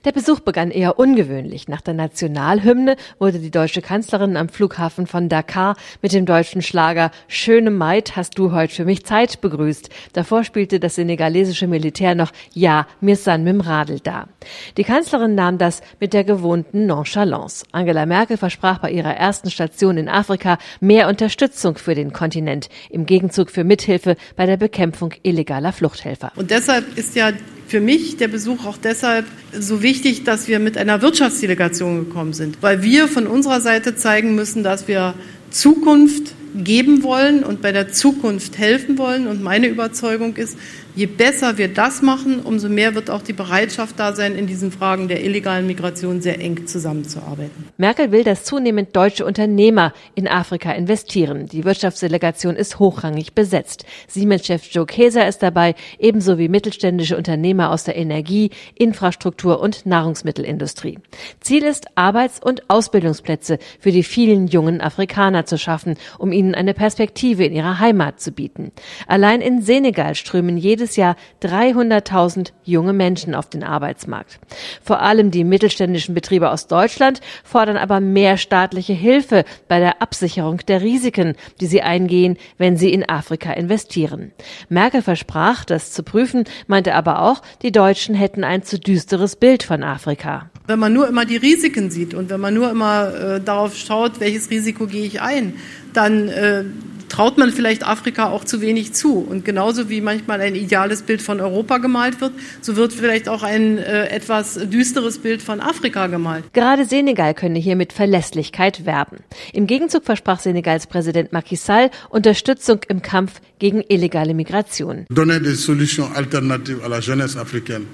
Der Besuch begann eher ungewöhnlich. Nach der Nationalhymne wurde die deutsche Kanzlerin am Flughafen von Dakar mit dem deutschen Schlager »Schöne Maid, hast du heut für mich Zeit« begrüßt. Davor spielte das senegalesische Militär noch »Ja, mir san mit'm Radl da«. Die Kanzlerin nahm das mit der gewohnten Nonchalance. Angela Merkel versprach bei ihrer ersten Station in Afrika mehr Unterstützung für den Kontinent, im Gegenzug für Mithilfe bei der Bekämpfung illegaler Fluchthelfer. Und deshalb ist ja für mich der Besuch auch deshalb so wichtig, dass wir mit einer Wirtschaftsdelegation gekommen sind, weil wir von unserer Seite zeigen müssen, dass wir Zukunft geben wollen und bei der Zukunft helfen wollen. Und meine Überzeugung ist, je besser wir das machen, umso mehr wird auch die Bereitschaft da sein, in diesen Fragen der illegalen Migration sehr eng zusammenzuarbeiten. Merkel will, dass zunehmend deutsche Unternehmer in Afrika investieren. Die Wirtschaftsdelegation ist hochrangig besetzt. Siemens-Chef Joe Keser ist dabei, ebenso wie mittelständische Unternehmer aus der Energie-, Infrastruktur- und Nahrungsmittelindustrie. Ziel ist, Arbeits- und Ausbildungsplätze für die vielen jungen Afrikaner zu schaffen, um ihnen eine Perspektive in ihrer Heimat zu bieten. Allein in Senegal strömen jedes Jahr 300.000 junge Menschen auf den Arbeitsmarkt. Vor allem die mittelständischen Betriebe aus Deutschland fordern aber mehr staatliche Hilfe bei der Absicherung der Risiken, die sie eingehen, wenn sie in Afrika investieren. Merkel versprach, das zu prüfen, meinte aber auch, die Deutschen hätten ein zu düsteres Bild von Afrika. Wenn man nur immer die Risiken sieht und wenn man nur immer darauf schaut, welches Risiko gehe ich ein, dann traut man vielleicht Afrika auch zu wenig zu. Und genauso wie manchmal ein ideales Bild von Europa gemalt wird, so wird vielleicht auch ein etwas düsteres Bild von Afrika gemalt. Gerade Senegal könne hier mit Verlässlichkeit werben. Im Gegenzug versprach Senegals Präsident Macky Sall Unterstützung im Kampf gegen illegale Migration. Donner des solutions alternatives à la jeunesse africaine.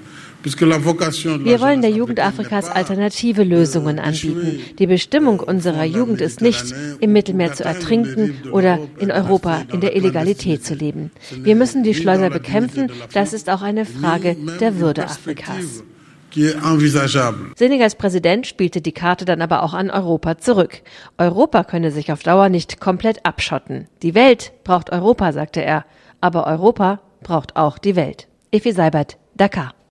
Wir wollen der Jugend Afrikas alternative Lösungen anbieten. Die Bestimmung unserer Jugend ist nicht, im Mittelmeer zu ertrinken oder in Europa in der Illegalität zu leben. Wir müssen die Schleuser bekämpfen. Das ist auch eine Frage der Würde Afrikas. Senegals Präsident spielte die Karte dann aber auch an Europa zurück. Europa könne sich auf Dauer nicht komplett abschotten. Die Welt braucht Europa, sagte er. Aber Europa braucht auch die Welt. Effi Seibert, Dakar.